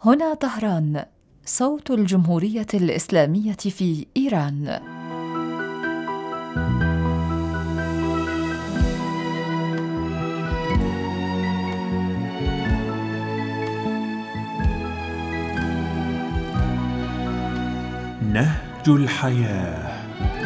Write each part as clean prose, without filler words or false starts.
هنا طهران، صوت الجمهورية الإسلامية في إيران. نهج الحياة.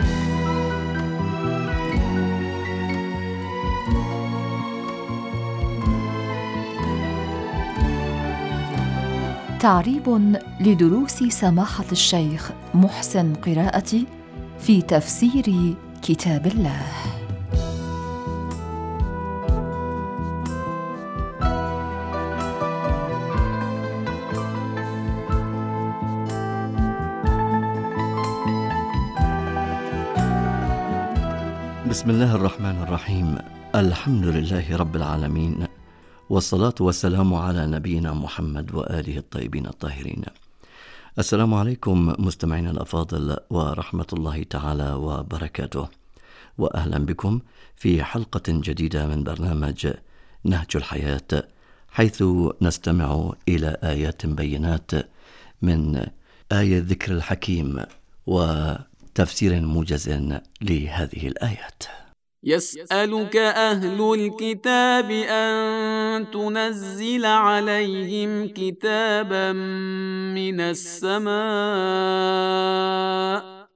تعريب لدروس سماحة الشيخ محسن قراءتي في تفسير كتاب الله. بسم الله الرحمن الرحيم. الحمد لله رب العالمين، والصلاة والسلام على نبينا محمد وآله الطيبين الطاهرين. السلام عليكم مستمعين الأفاضل ورحمة الله تعالى وبركاته، وأهلا بكم في حلقة جديدة من برنامج نهج الحياة، حيث نستمع إلى آيات بينات من آية ذكر الحكيم وتفسير موجز لهذه الآيات. يسألك أهل الكتاب أن تنزل عليهم كتابا من السماء،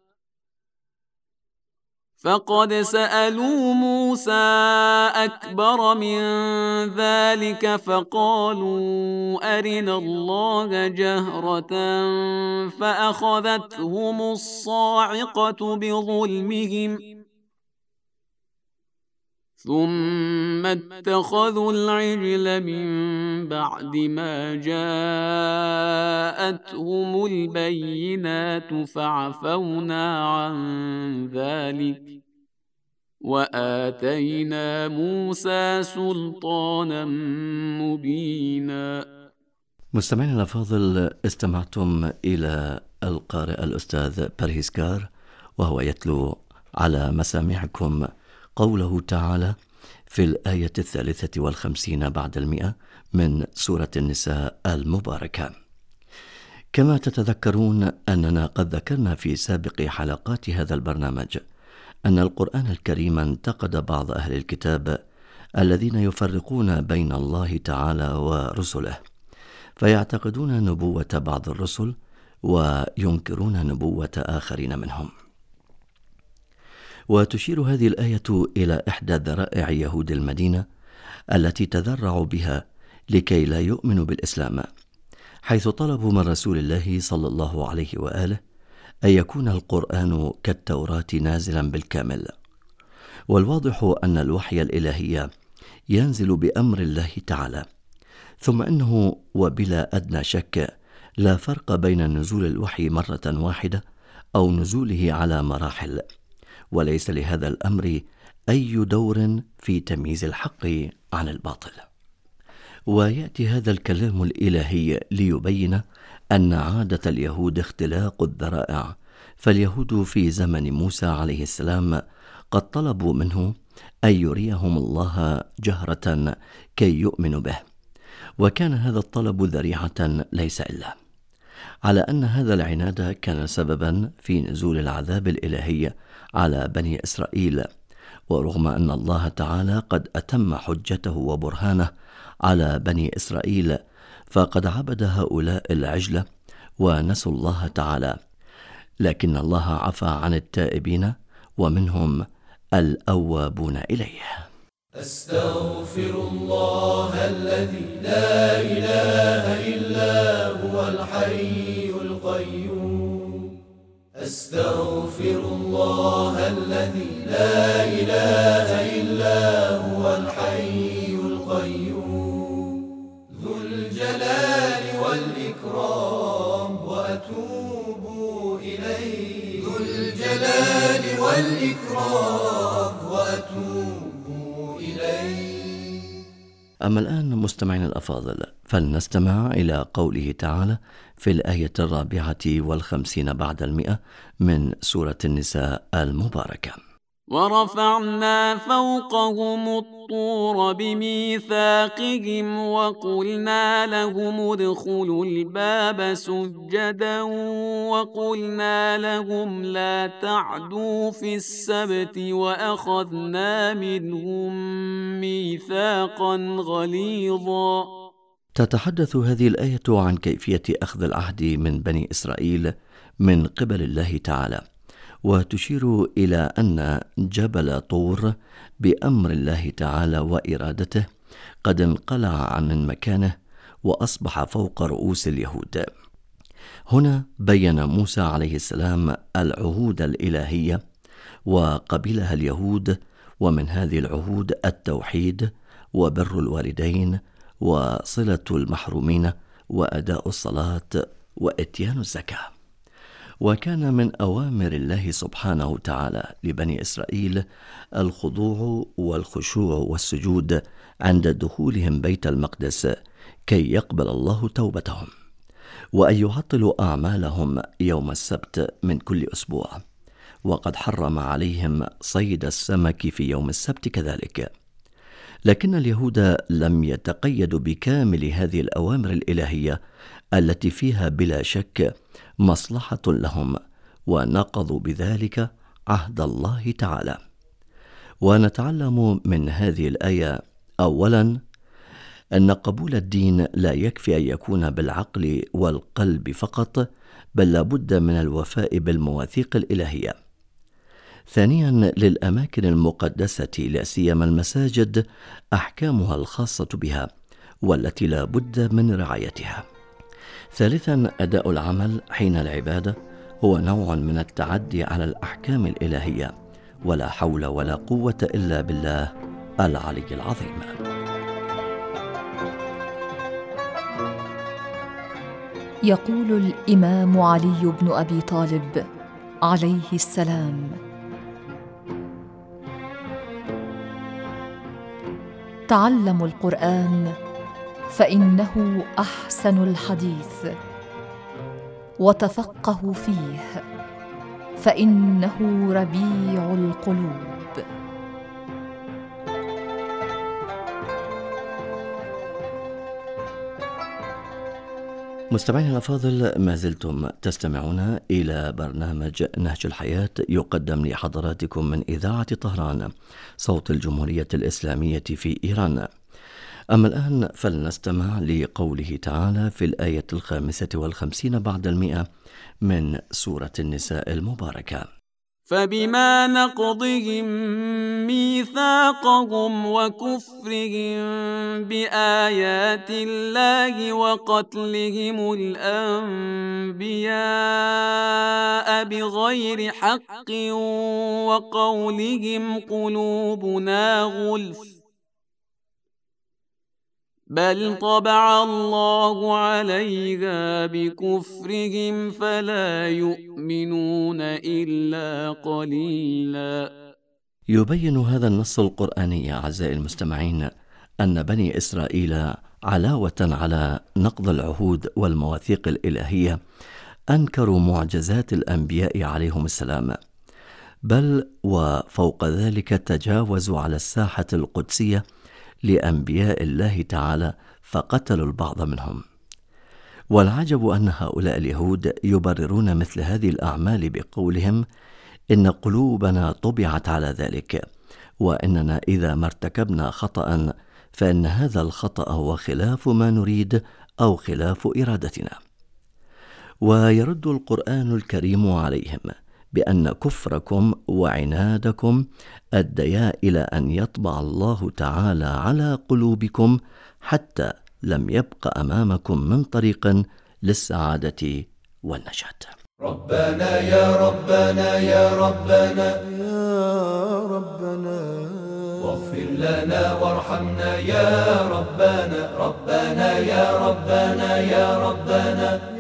فقد سألوا موسى أكبر من ذلك فقالوا أرنا الله جهرة فأخذتهم الصاعقة بظلمهم ثم اتخذوا العجل من بعد ما جاءتهم البينات فعفونا عن ذلك وآتينا موسى سلطانا مبينا. مستمعين الأفاضل، استمعتم إلى القارئ الأستاذ برهيسكار وهو يتلو على مسامعكم قوله تعالى في الآية 53 بعد 100 من سورة النساء المباركة. كما تتذكرون أننا قد ذكرنا في سابق حلقات هذا البرنامج أن القرآن الكريم انتقد بعض أهل الكتاب الذين يفرقون بين الله تعالى ورسله، فيعتقدون نبوة بعض الرسل وينكرون نبوة آخرين منهم. وتشير هذه الآية إلى إحدى ذرائع يهود المدينة التي تذرعوا بها لكي لا يؤمنوا بالإسلام، حيث طلبوا من رسول الله صلى الله عليه وآله أن يكون القرآن كالتوراة نازلا بالكامل. والواضح أن الوحي الإلهي ينزل بأمر الله تعالى، ثم أنه وبلا أدنى شك لا فرق بين نزول الوحي مرة واحدة أو نزوله على مراحل، وليس لهذا الأمر أي دور في تمييز الحق عن الباطل. ويأتي هذا الكلام الإلهي ليبين أن عادة اليهود اختلاق الذرائع، فاليهود في زمن موسى عليه السلام قد طلبوا منه أن يريهم الله جهرة كي يؤمنوا به، وكان هذا الطلب ذريعة ليس إلا على أن هذا العناد كان سببا في نزول العذاب الإلهي على بني إسرائيل. ورغم أن الله تعالى قد أتم حجته وبرهانه على بني إسرائيل، فقد عبد هؤلاء العجل ونسوا الله تعالى، لكن الله عفى عن التائبين ومنهم الأوابون إليه. أستغفر الله الذي لا إله إلا هو الحي القيوم. أستغفر الله الذي لا إله إلا هو الحي القيوم ذو الجلال والإكرام وأتوب إليه. ذو الجلال والإكرام وأتوب. أما الآن مستمعين الأفاضل، فلنستمع إلى قوله تعالى في الآية 54 بعد 100 من سورة النساء المباركة. ورفعنا فوقهم الطور بميثاقهم وقلنا لهم ادخلوا الباب سجدا وقلنا لهم لا تعدوا في السبت وأخذنا منهم ميثاقا غليظا. تتحدث هذه الآية عن كيفية أخذ العهد من بني إسرائيل من قبل الله تعالى، وتشير إلى أن جبل طور بأمر الله تعالى وإرادته قد انقلع عن مكانه وأصبح فوق رؤوس اليهود. هنا بين موسى عليه السلام العهود الإلهية وقبلها اليهود، ومن هذه العهود التوحيد وبر الوالدين وصلة المحرومين وأداء الصلاة وإتيان الزكاة. وكان من أوامر الله سبحانه وتعالى لبني إسرائيل الخضوع والخشوع والسجود عند دخولهم بيت المقدس كي يقبل الله توبتهم، وأن يعطلوا أعمالهم يوم السبت من كل أسبوع، وقد حرم عليهم صيد السمك في يوم السبت كذلك. لكن اليهود لم يتقيدوا بكامل هذه الأوامر الإلهية التي فيها بلا شك مصلحة لهم، ونقضوا بذلك عهد الله تعالى. ونتعلم من هذه الآية أولا أن قبول الدين لا يكفي أن يكون بالعقل والقلب فقط، بل لابد من الوفاء بالمواثيق الإلهية. ثانيا للأماكن المقدسة لا سيما المساجد أحكامها الخاصة بها والتي لا بد من رعايتها. ثالثا أداء العمل حين العبادة هو نوع من التعدي على الأحكام الإلهية، ولا حول ولا قوة إلا بالله العلي العظيم. يقول الإمام علي بن أبي طالب عليه السلام: تعلموا القرآن فإنه أحسن الحديث، وتفقهوا فيه فإنه ربيع القلوب. مستمعينا الأفاضل، ما زلتم تستمعون إلى برنامج نهج الحياة يقدم لحضراتكم من إذاعة طهران صوت الجمهورية الإسلامية في إيران. أما الآن فلنستمع لقوله تعالى في الآية 55 بعد 100 من سورة النساء المباركة: فبما نقضهم ميثاقهم وكفرهم بآيات الله وقتلهم الأنبياء بغير حق وقولهم قلوبنا غلف بل طبع الله عليها بكفرهم فلا يؤمنون إلا قليلا. يبين هذا النص القرآني أعزائي المستمعين أن بني إسرائيل علاوة على نقض العهود والمواثيق الإلهية أنكروا معجزات الأنبياء عليهم السلام، بل وفوق ذلك تجاوزوا على الساحة القدسية لأنبياء الله تعالى فقتلوا البعض منهم. والعجب أن هؤلاء اليهود يبررون مثل هذه الأعمال بقولهم إن قلوبنا طبعت على ذلك، وإننا إذا ما ارتكبنا خطأ فإن هذا الخطأ هو خلاف ما نريد أو خلاف إرادتنا. ويرد القرآن الكريم عليهم بأن كفركم وعنادكم أديا إلى أن يطبع الله تعالى على قلوبكم حتى لم يبق أمامكم من طريق للسعادة والنجاة. ربنا يا ربنا يا ربنا يا ربنا واغفر لنا وارحمنا يا ربنا ربنا يا ربنا يا ربنا.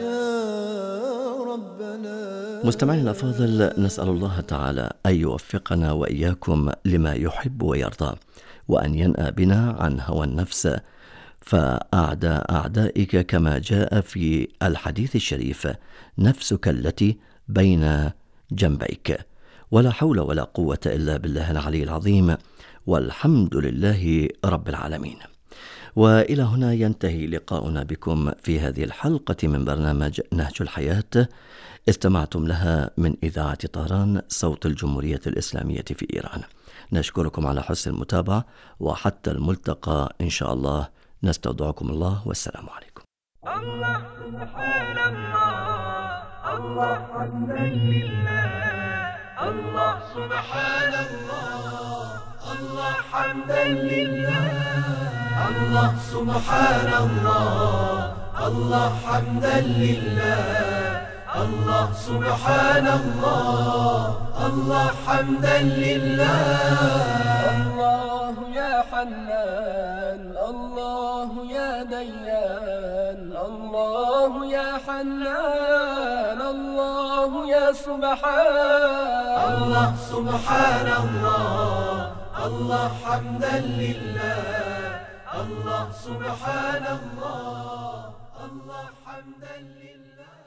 مستمعينا الأفاضل، نسأل الله تعالى أن يوفقنا وإياكم لما يحب ويرضى، وأن ينأى بنا عن هوى النفس، فأعداء أعدائك كما جاء في الحديث الشريف نفسك التي بين جنبيك. ولا حول ولا قوة إلا بالله العلي العظيم، والحمد لله رب العالمين. وإلى هنا ينتهي لقاؤنا بكم في هذه الحلقة من برنامج نهج الحياة، استمعتم لها من إذاعة طهران صوت الجمهورية الإسلامية في إيران. نشكركم على حسن المتابعة، وحتى الملتقى إن شاء الله، نستودعكم الله والسلام عليكم. الله سبحان الله، الله حمدا لله، الله سبحان الله، الله حمدا لله، الله سبحان الله، الله حمدا لله، الله سبحان الله، الله حمدا لله. الله يا حنان، الله يا ديان، الله يا حنان، الله يا سبحان. الله سبحان الله، الله حمدا لله، الله سبحان الله، الله حمدا لله.